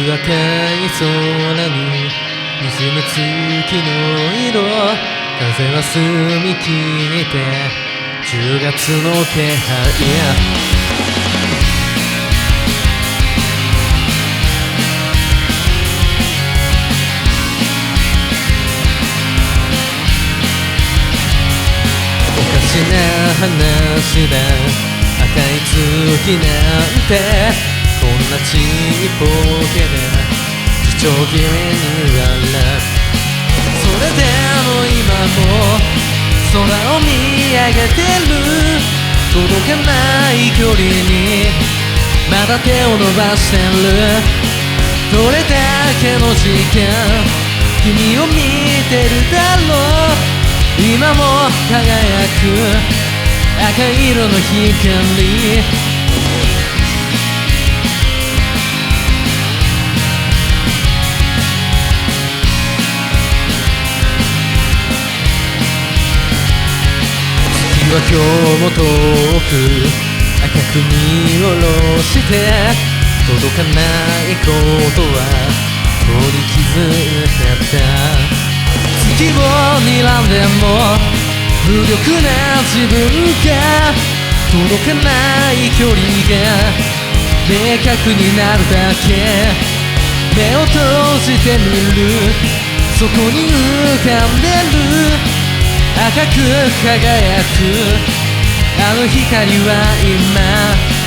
赤い空に滲む月の色、風は澄み切って10月の気配。おかしな話だ、赤い月なんてこんなちっぽけで自重気味に笑う。それでも今も空を見上げてる、届かない距離にまだ手を伸ばしてる。どれだけの時間君を見てるだろう。今も輝く赤色の光、月は今日も遠く赤く見下ろして届かないことはもう気づいてた。月を睨んでも無力な自分が届かない距離が明確になるだけ。目を閉じてみる、そこに浮かんでる赤く輝くあの光は今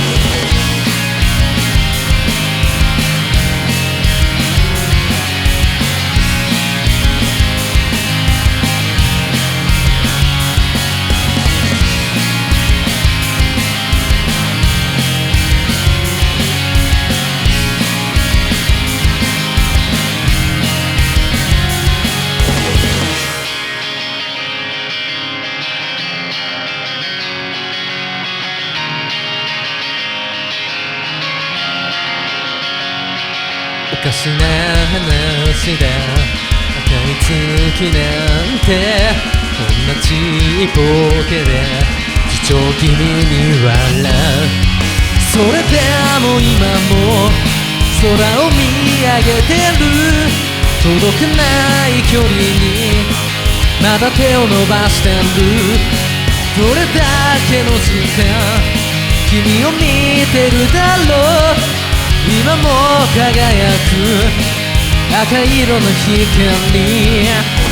おかしな話だ、赤い月なんてこんなちっぽけで自重気味に笑う。それでも今も空を見上げてる、届かない距離にまだ手を伸ばしてる。どれだけの時間君を見てるだろう。今も輝く赤色の光、